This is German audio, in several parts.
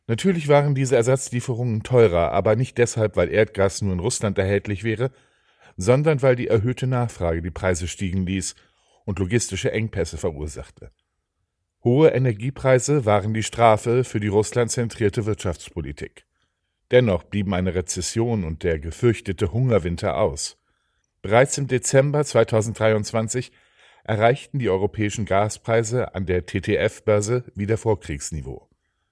Natürlich waren diese Ersatzlieferungen teurer, aber nicht deshalb, weil Erdgas nur in Russland erhältlich wäre, sondern weil die erhöhte Nachfrage die Preise stiegen ließ und logistische Engpässe verursachte. Hohe Energiepreise waren die Strafe für die russlandzentrierte Wirtschaftspolitik. Dennoch blieben eine Rezession und der gefürchtete Hungerwinter aus. Bereits im Dezember 2023 erreichten die europäischen Gaspreise an der TTF-Börse wieder Vorkriegsniveau.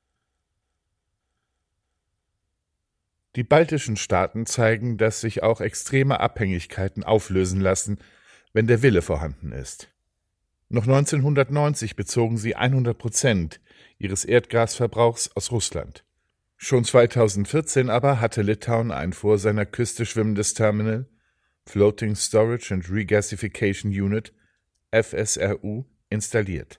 Die baltischen Staaten zeigen, dass sich auch extreme Abhängigkeiten auflösen lassen, wenn der Wille vorhanden ist. Noch 1990 bezogen sie 100% ihres Erdgasverbrauchs aus Russland. Schon 2014 aber hatte Litauen ein vor seiner Küste schwimmendes Terminal, Floating Storage and Regasification Unit, FSRU, installiert.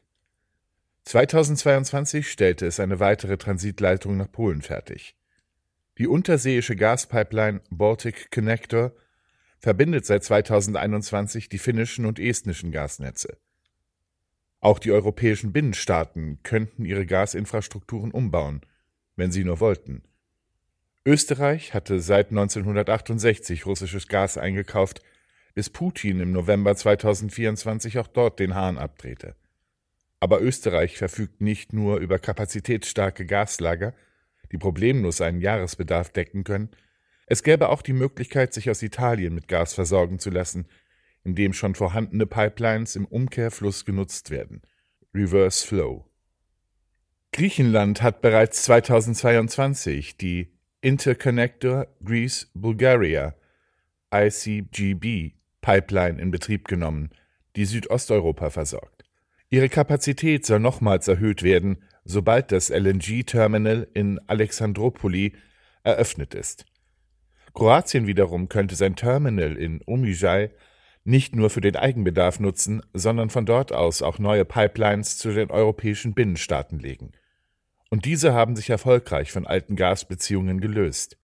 2022 stellte es eine weitere Transitleitung nach Polen fertig. Die unterseeische Gaspipeline Baltic Connector verbindet seit 2021 die finnischen und estnischen Gasnetze. Auch die europäischen Binnenstaaten könnten ihre Gasinfrastrukturen umbauen, wenn sie nur wollten. Österreich hatte seit 1968 russisches Gas eingekauft, bis Putin im November 2024 auch dort den Hahn abdrehte. Aber Österreich verfügt nicht nur über kapazitätsstarke Gaslager, die problemlos einen Jahresbedarf decken können, es gäbe auch die Möglichkeit, sich aus Italien mit Gas versorgen zu lassen, indem schon vorhandene Pipelines im Umkehrfluss genutzt werden. Reverse Flow. Griechenland hat bereits 2022 die Interconnector Greece-Bulgaria ICGB Pipeline in Betrieb genommen, die Südosteuropa versorgt. Ihre Kapazität soll nochmals erhöht werden, sobald das LNG-Terminal in Alexandroupoli eröffnet ist. Kroatien wiederum könnte sein Terminal in Omišalj nicht nur für den Eigenbedarf nutzen, sondern von dort aus auch neue Pipelines zu den europäischen Binnenstaaten legen. Und diese haben sich erfolgreich von alten Gasbeziehungen gelöst.